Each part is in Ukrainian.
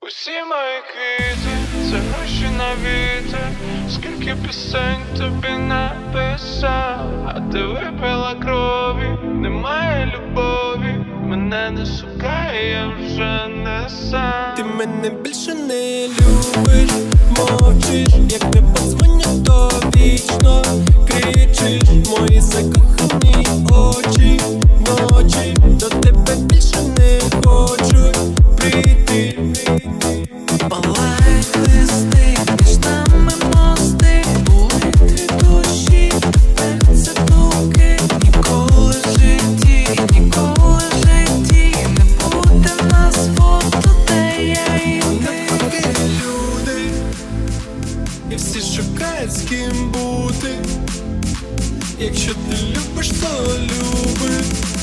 Усі мої квіти, це гроші на вітер. Скільки пісень тобі написав, а ти випила крові, немає любові. Мене не шукає, я вже не сам. Ти мене більше не любиш, мовчиш, як не подзвоню, то вічно кричиш. Мої закохані очі, ночі до тебе більше не хочуть прийти. Палають листи, між нами мости, були дві душі, серце туки. Ніколи в житті, ніколи в житті не буде нас фото, де я і ти. Люди, і всі шукають, з ким бути. Якщо ти любиш, то люби.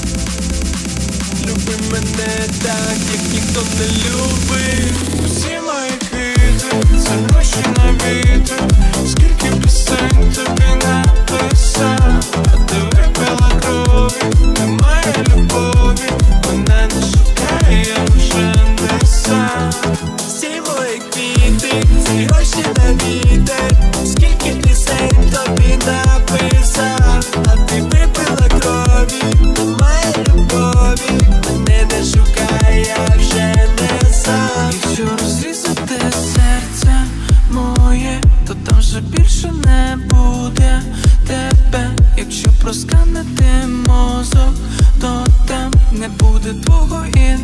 Люби мене так, як ніхто не любив. Усі мої квіти, це гроші на вітер. Скільки пісень тобі написав, а ти випила крові, немає любові. Мене не шукає, я вже не сам. Всі мої квіти, ці гроші на вітер. Скільки пісень тобі написав, а ти випила крові, немає любові. Мене не шукає, я вже не сам. Якщо розрізати серце моє, то там вже більше не буде тебе. Якщо просканити мозок, то там не буде твого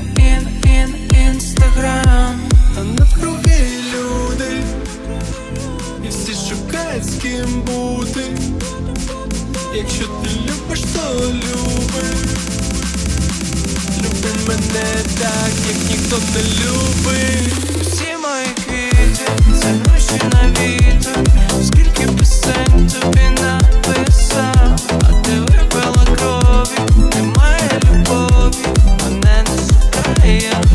інстаграм. А навкруги люди, і всі шукають, з ким бути. Якщо ти любиш, то люби. Люби мене так, як ніхто не любить. Усі мої квіти, це гроші на вітер. Скільки пісень тобі написав, а ти випила крові, немає любові. Мене не шукає, я